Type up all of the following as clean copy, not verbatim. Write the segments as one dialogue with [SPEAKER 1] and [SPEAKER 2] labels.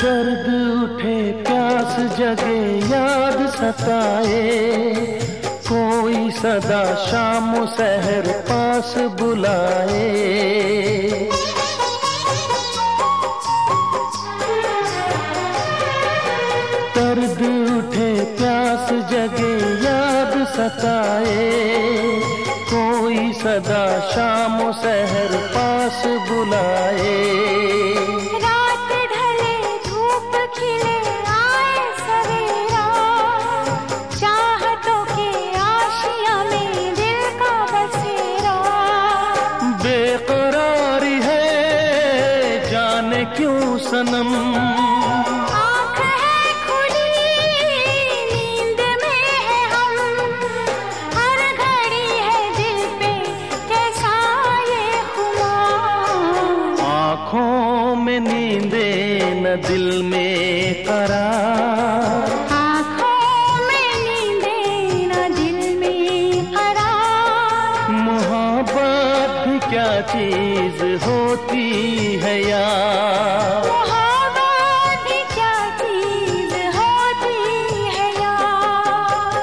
[SPEAKER 1] दर्द उठे प्यास जगे याद सताए, कोई सदा शाम सहर पास बुलाए। दर्द उठे प्यास जगे याद सताए, कोई सदा शाम सहर पास बुलाए। क्यों सनम
[SPEAKER 2] आँख है खुली, नींद में है हम, हर घड़ी है दिल पे कैसा ये खुमार।
[SPEAKER 1] आँखों में नींदे न दिल में करार,
[SPEAKER 2] आँखों में नींदे न दिल में करार।
[SPEAKER 1] मोहब्बत भी क्या चीज होती है यार,
[SPEAKER 2] मोहब्बत भी क्या चीज होती है यार।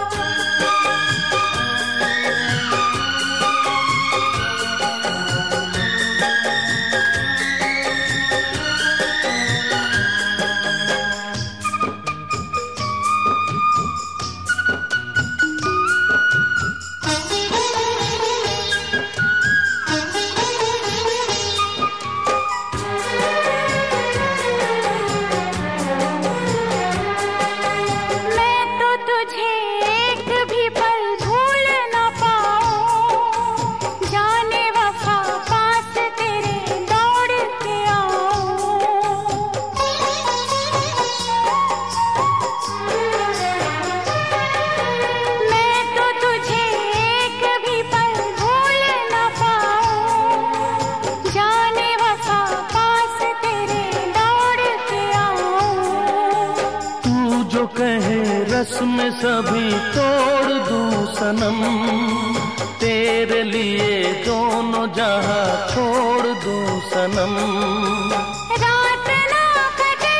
[SPEAKER 1] कहे रस्म सभी तोड़ दूं सनम, तेरे लिए दोनों जहां छोड़ दूं सनम।
[SPEAKER 2] रात ना कटे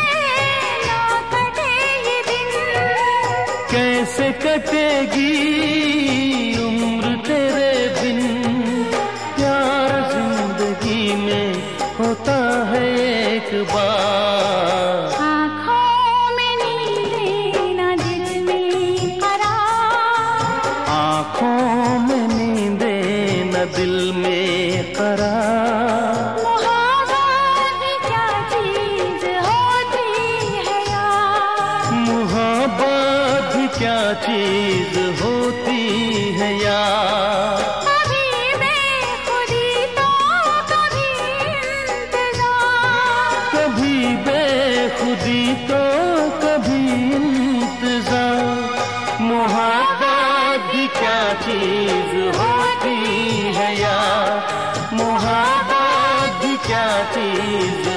[SPEAKER 2] ये दिन,
[SPEAKER 1] कैसे कटेगी उम्र तेरे बिन, प्यार जिंदगी में होता है एक बार। आँखों में नींदे न दिल में करार,
[SPEAKER 2] मोहब्बत भी क्या चीज होती है यार।
[SPEAKER 1] मोहब्बत भी क्या चीज होती है यार।
[SPEAKER 2] कभी बेखुदी तो कभी इंतजार,
[SPEAKER 1] कभी बेखुदी तो कभी इंतजार। मोहब्बत भी क्या चीज होती है यार, मोहब्बत भी क्या चीज